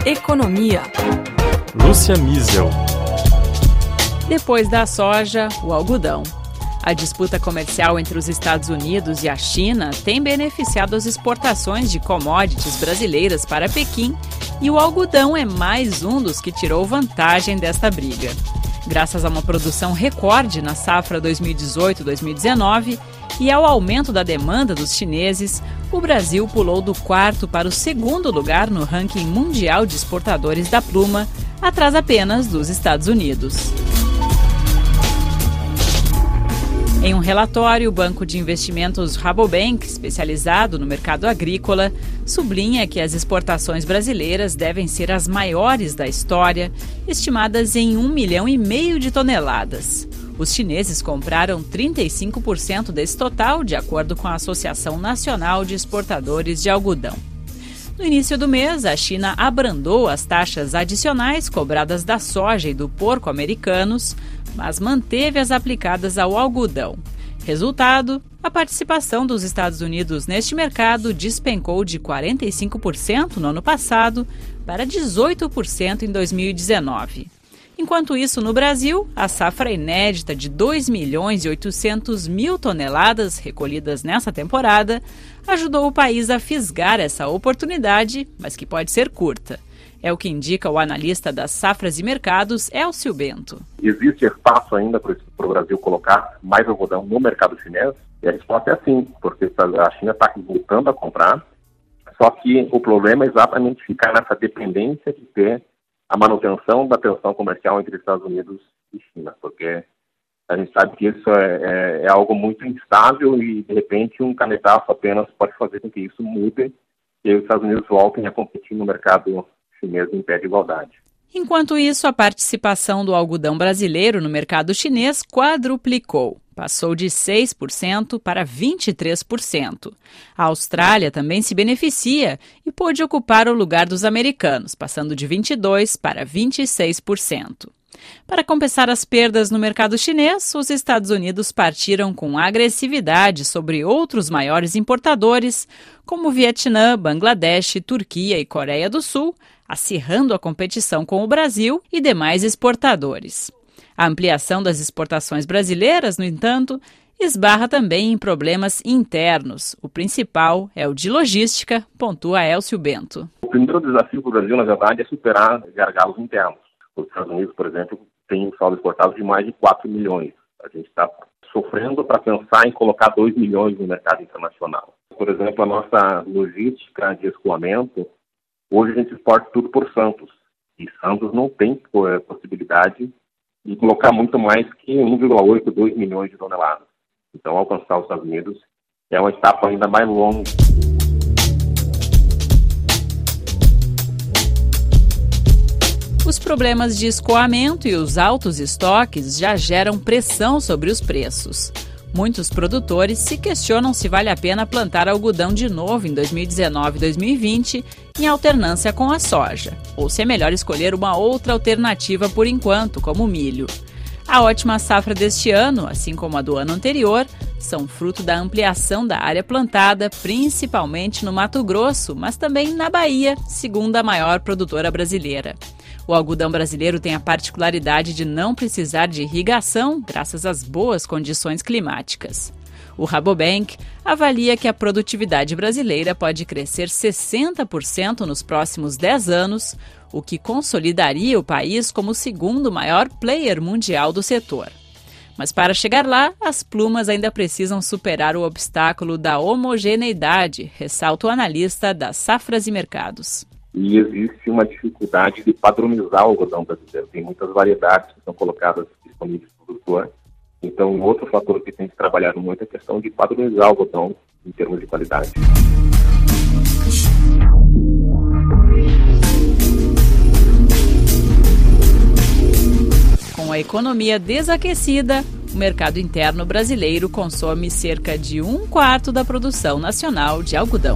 Economia. Lúcia Miesel. Depois da soja, o algodão. A disputa comercial entre os Estados Unidos e a China tem beneficiado as exportações de commodities brasileiras para Pequim e o algodão é mais um dos que tirou vantagem desta briga. Graças a uma produção recorde na safra 2018-2019 e ao aumento da demanda dos chineses, o Brasil pulou do 4º para o 2º lugar no ranking mundial de exportadores da pluma, atrás apenas dos Estados Unidos. Em um relatório, o banco de investimentos Rabobank, especializado no mercado agrícola, sublinha que as exportações brasileiras devem ser as maiores da história, estimadas em 1,5 milhão de toneladas. Os chineses compraram 35% desse total, de acordo com a Associação Nacional de Exportadores de Algodão. No início do mês, a China abrandou as taxas adicionais cobradas da soja e do porco americanos, mas manteve as aplicadas ao algodão. Resultado, a participação dos Estados Unidos neste mercado despencou de 45% no ano passado para 18% em 2019. Enquanto isso, no Brasil, a safra inédita de 2.800.000 toneladas recolhidas nessa temporada ajudou o país a fisgar essa oportunidade, mas que pode ser curta. É o que indica o analista das safras e mercados, Elcio Bento. Existe espaço ainda para o Brasil colocar mais algodão no mercado chinês? E a resposta é sim, porque a China está voltando a comprar, só que o problema é exatamente ficar nessa dependência de ter a manutenção da tensão comercial entre Estados Unidos e China, porque a gente sabe que isso é algo muito instável e, de repente, um canetaço apenas pode fazer com que isso mude e os Estados Unidos voltem a competir no mercado chinês em pé de igualdade. Enquanto isso, a participação do algodão brasileiro no mercado chinês quadruplicou. Passou de 6% para 23%. A Austrália também se beneficia e pôde ocupar o lugar dos americanos, passando de 22% para 26%. Para compensar as perdas no mercado chinês, os Estados Unidos partiram com agressividade sobre outros maiores importadores, como Vietnã, Bangladesh, Turquia e Coreia do Sul, acirrando a competição com o Brasil e demais exportadores. A ampliação das exportações brasileiras, no entanto, esbarra também em problemas internos. O principal é o de logística, pontua Elcio Bento. O primeiro desafio para o Brasil, na verdade, é superar gargalos internos. Os Estados Unidos, por exemplo, tem um saldo exportado de mais de 4 milhões. A gente está sofrendo para pensar em colocar 2 milhões no mercado internacional. Por exemplo, a nossa logística de escoamento, hoje a gente exporta tudo por Santos. E Santos não tem possibilidade de colocar muito mais que 1,8, 2 milhões de toneladas. Então, alcançar os Estados Unidos é uma etapa ainda mais longa. Os problemas de escoamento e os altos estoques já geram pressão sobre os preços. Muitos produtores se questionam se vale a pena plantar algodão de novo em 2019 e 2020 em alternância com a soja, ou se é melhor escolher uma outra alternativa por enquanto, como o milho. A ótima safra deste ano, assim como a do ano anterior, são fruto da ampliação da área plantada, principalmente no Mato Grosso, mas também na Bahia, segunda maior produtora brasileira. O algodão brasileiro tem a particularidade de não precisar de irrigação, graças às boas condições climáticas. O Rabobank avalia que a produtividade brasileira pode crescer 60% nos próximos 10 anos, o que consolidaria o país como o 2º maior player mundial do setor. Mas para chegar lá, as plumas ainda precisam superar o obstáculo da homogeneidade, ressalta o analista das safras e mercados. E existe uma dificuldade de padronizar o algodão brasileiro. Tem muitas variedades que são colocadas disponíveis para o produtor. Então, um outro fator que tem que trabalhar muito é a questão de padronizar o algodão em termos de qualidade. Com a economia desaquecida, o mercado interno brasileiro consome cerca de 1/4 da produção nacional de algodão.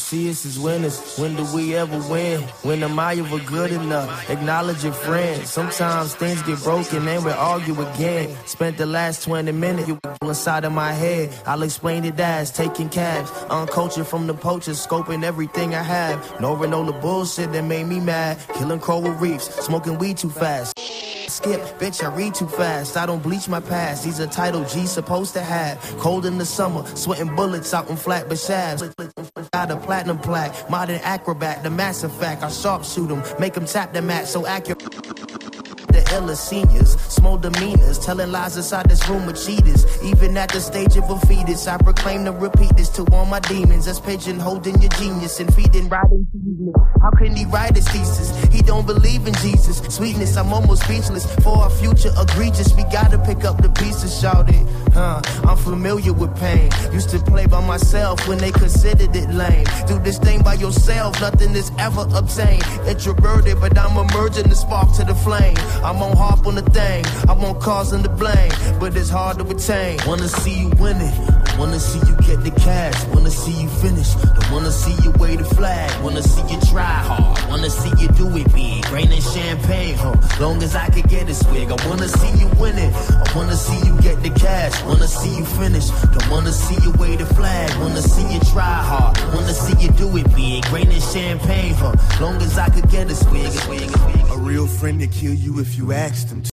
see us as winners. When do we ever win? When am I ever good enough? Acknowledge your friends. Sometimes things get broken and we argue again. Spent the last 20 minutes you inside of my head. I'll explain it as taking cabs, uncultured from the poachers, scoping everything I have. No Renola bullshit that made me mad. Killing coral reefs, smoking weed too fast. Skip, bitch, I read too fast. I don't bleach my past. These are title G supposed to have. Cold in the summer, sweating bullets out in flat but shafts. Got a platinum plaque, modern acrobat, the massive fact. I sharpshoot them, make them tap the mat so accurate. The illest seniors, small demeanors, telling lies inside this room with cheaters. Even at the stage of a fetus, I proclaim to repeat this to all my demons. That's pigeonholing your genius and feeding writing seasoning. How can he write his thesis? He don't believe in Jesus. Sweetness, I'm almost speechless. For our future egregious, we gotta pick up the pieces, shout it. I'm familiar with pain. Used to play by myself when they considered it lame. Do this thing by yourself, nothing is ever obtained. Introverted, but I'm emerging the spark to the flame. I'm on harp on the thing, I'm on causing the blame, but it's hard to retain. Wanna see you win it, I wanna see you get the cash. Wanna see you finish, I wanna see you wave the flag. Wanna see you try hard, wanna see you do it big. Rain and champagne, long as I can get a swig. I wanna see you win it, I wanna see you get the cash. Wanna see you finish, don't wanna see you wave the flag. Wanna see you try hard, wanna see you do it big. Rain and champagne, long as I could get a swig. A real friend to kill you if you asked him to.